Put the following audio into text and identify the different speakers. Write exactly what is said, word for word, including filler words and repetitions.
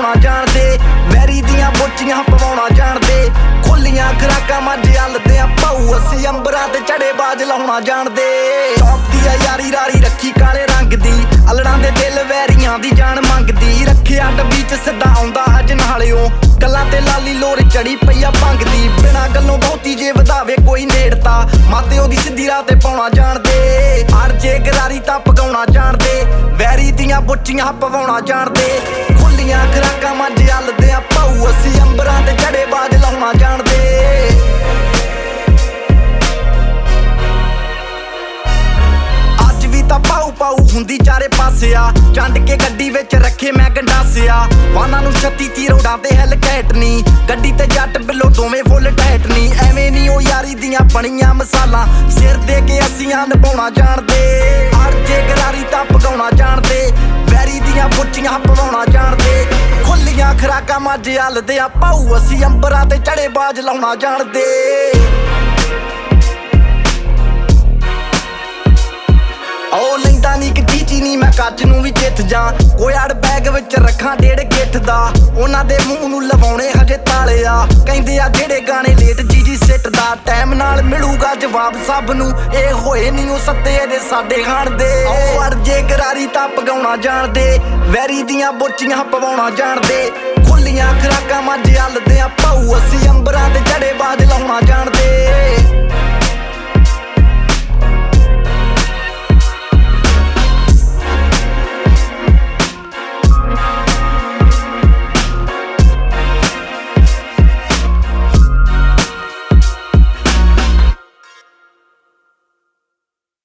Speaker 1: ਪਵਾਉਣਾ ਜਾਣਦੇ ਵੈਰੀ ਦੀਆਂ ਬੋਚੀਆਂ ਪਵਾਉਣਾ ਜਾਣਦੇ ਖੁੱਲੀਆਂ ਖੁਰਾਕਾਂ ਮੱਝ ਹਲਦੇ ਆ ਭਾਊ ਅਸੀਂ ਅੰਬਰਾਂ ਤੇ ਚੜੇ ਬਾਜ ਲਾਉਣਾ ਜਾਣਦੇ ਟੌਪ ਦੀ ਆ ਯਾਰੀ ਰਾਰੀ ਰੱਖੀ ਕਾਲੇ ਰੰਗ ਦੀ ਅਲੜਾਂ ਦੇ ਦਿਲ ਵੈਰੀਆਂ ਦੀ ਜਾਨ ਮੰਗਦੀ ਰੱਖਿਆ ਡੱਬੀ ਚ ਸਿੱਧਾ ਆਉਂਦਾ ਅੱਜ ਨਾਲਿਓ ਗੱਲਾਂ ਤੇ ਲਾਲੀ ਲੋਰ ਚੜੀ ਪਈ ਆ ਭੰਗ ਦੀ ਬਿਨਾਂ ਗੱਲੋਂ ਬਹੁਤੀ ਜੇ ਵਧਾਵੇ ਕੋਈ ਨੇੜਤਾ ਮਾਤੇ ਉਹਦੀ ਸਿੱਧੀ ਰਾਹ ਤੇ ਪਾਉਣਾ ਜਾਣਦੇ ਹਰ ਜੇ ਗਰਾਰੀ ਤਾਂ ਪਕਾਉਣਾ ਜਾਣਦੇ ਵੈਰੀ ਦੀਆਂ ਬੁੱਚੀਆਂ ਪਵਾਉਣਾ ਜਾਣਦੇ ਖੁੱਲੀਆਂ ਖੁਰਾਕਾਂ ਮੱਝ ਹਲਦੇ ਆ ਭਾਊ ਅਸੀਂ ਅੰਬਰਾਂ ਤੇ ਚੜੇ ਬਾਜ ਲਾਉਣਾ ਜਾਣਦੇ ਤਾਂ ਪਾਉ ਪਾਉ ਹੁੰਦੀ ਚਾਰੇ ਪਾਸੇ ਆ ਚੰਡ ਕੇ ਗੱਡੀ ਵਿੱਚ ਰੱਖੇ ਮੈਂ ਗੰਡਾਸਿਆ ਵਾਹਨਾਂ ਨੂੰ ਛੱਤੀ ਤੀਰ ਉਡਾਉਂਦੇ ਹੈਲਕੈਟ ਨੀ ਗੱਡੀ ਤੇ ਜੱਟ ਬਿੱਲੋ ਦੋਵੇਂ ਫੁੱਲ ਟੈਟ ਨੀ ਐਵੇਂ ਨੀ ਉਹ ਯਾਰੀ ਦੀਆਂ ਬਣੀਆਂ ਮਸਾਲਾਂ ਸਿਰ ਦੇ ਕੇ ਅਸੀਂ ਆ ਨਿਭਾਉਣਾ ਜਾਣਦੇ ਹਰ ਜੇ ਗਰਾਰੀ ਤਾਂ ਪਕਾਉਣਾ ਜਾਣਦੇ ਵੈਰੀ ਦੀਆਂ ਬੁੱਚੀਆਂ ਪਵਾਉਣਾ ਜਾਣਦੇ ਖੁੱਲੀਆਂ ਖੁਰਾਕਾਂ ਮੱਝ ਹਲਦੇ ਆ ਭਾਊ ਅਸੀਂ ਅੰਬਰਾਂ ਤੇ ਚੜੇ ਬਾਜ ਲਾਉਣਾ ਜਾਣਦੇ ਉਹ ਲੈਂਦਾ ਨੀ ਕਿ ਚੀਚੀ ਨੀ ਮੈਂ ਕੱਚ ਨੂੰ ਵੀ ਜਿੱਤ ਜਾ ਕੋਇਆੜ ਬੈਗ ਵਿੱਚ ਰੱਖਾਂ ਡੇਢ ਗਿੱਠ ਦਾ ਉਹਨਾਂ ਦੇ ਮੂੰਹ ਨੂੰ ਲਵਾਉਣੇ ਹਜੇ ਤਾਲੇ ਆ ਕਹਿੰਦੇ ਆ ਜਿਹੜੇ ਗਾਣੇ ਲੇਟ ਜੀਜੀ ਸਿੱਟ ਦਾ ਟਾਈਮ ਨਾਲ ਮਿਲੂਗਾ ਜਵਾਬ ਸਭ ਨੂੰ ਇਹ ਹੋਏ ਨੀ ਉਹ ਸੱਤੇ ਇਹਦੇ ਸਾਡੇ ਖਾਣ ਦੇ ਉਹ ਅੜ ਜੇ ਗਰਾਰੀ ਤਾਂ ਪਗਾਉਣਾ ਜਾਣਦੇ ਵੈਰੀ ਦੀਆਂ ਬੋਚੀਆਂ ਪਵਾਉਣਾ ਜਾਣਦੇ ਖੁੱਲੀਆਂ ਖੁਰਾਕਾਂ ਮੱਝ ਹਲਦੇ ਆ ਭਾਊ ਅਸੀਂ